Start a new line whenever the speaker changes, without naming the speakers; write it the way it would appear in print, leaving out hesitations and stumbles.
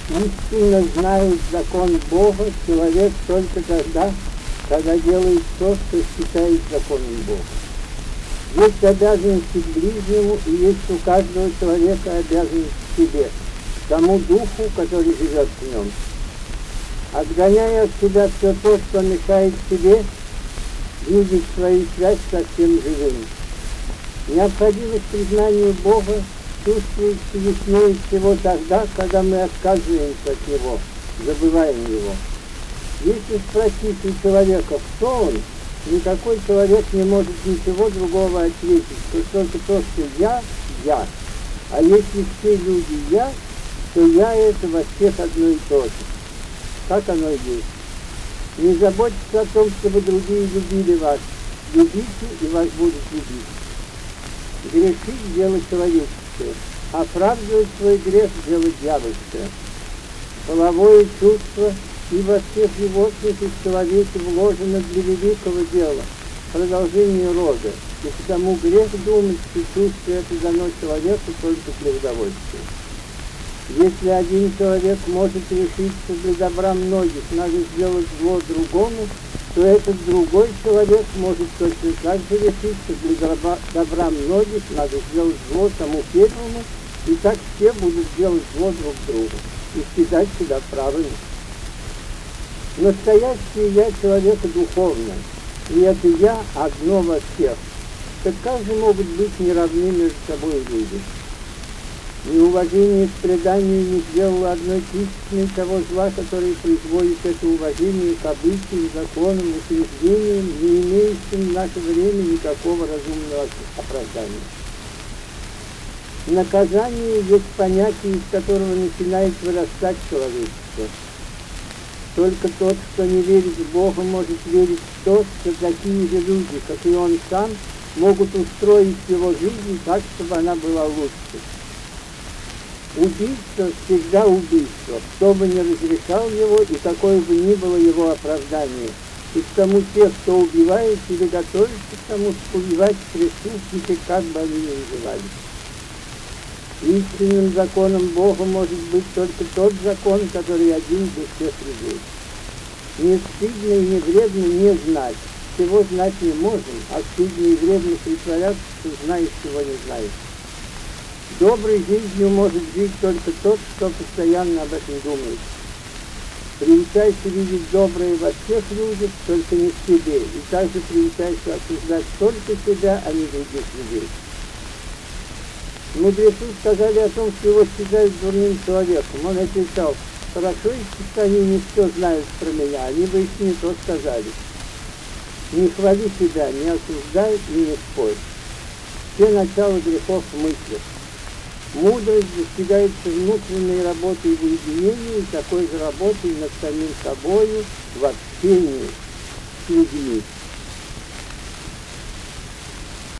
Истинно знает закон Бога человек только тогда, когда делает то, что считает законом Бога. Есть обязанности к ближнему, и есть у каждого человека обязанность к себе, тому духу, который живет в нем. Отгоняя от себя все то, что мешает себе, видеть свою связь со всем живым. Необходимость признания Бога чувствуется яснее всего тогда, когда мы отказываемся от Него, забываем Его. Если спросить у человека, кто он, никакой человек не может ничего другого ответить, только то, что я. А если все люди я, то я это во всех одно и то же. Так оно и есть. Не заботьтесь о том, чтобы другие любили вас. Любите, и вас будут любить. Грешить – дело человеческое, оправдывать свой грех – дело дьявольское. Половое чувство и во всех животных и в человеке вложено для великого дела, продолжения рода, и потому грех думать, что чувство это дано человеку только для удовольствия. Если один человек может решить, что для добра многих надо сделать зло другому, то этот другой человек может точно так же решить, что для добра многих надо сделать зло тому первому, и так все будут делать зло друг другу и считать себя правыми. Настоящее я человека духовное, и это я одно во всех. Так как же могут быть неравны между собой люди? Неуважение к преданию не сделало одной тысячной того зла, который производит это уважение к обычаям, законам, утверждениям, не имеющим в наше время никакого разумного оправдания. Наказание есть понятие, из которого начинает вырастать человечество. Только тот, кто не верит в Бога, может верить в то, что такие же люди, как и он сам, могут устроить его жизнь так, чтобы она была лучше. Убийство всегда убийство, кто бы ни разрешал его и какое бы ни было его оправдание. И к тому те, кто убивает или готовится к тому, чтобы убивать преступники, как бы они ни назывались. Истинным законом Бога может быть только тот закон, который один для всех людей. Не стыдно и не вредно не знать. Всего знать не можем, а стыдно и вредно притворяться, что знаешь, чего не знаешь. Доброй жизнью может жить только тот, кто постоянно об этом думает. Приучайся видеть доброе во всех людях, только не в себе, и также приучайся осуждать только себя, а не других людей. Мудрецы сказали о том, что его считают дурным человеком. Он отвечал: хорошо, если они не все знают про меня, они бы еще не то сказали. Не хвали себя, не осуждай и не спорь. Все начала грехов в мыслях. Мудрость достигается внутренней работой в уединении и такой же работой над самим собою в общении с людьми.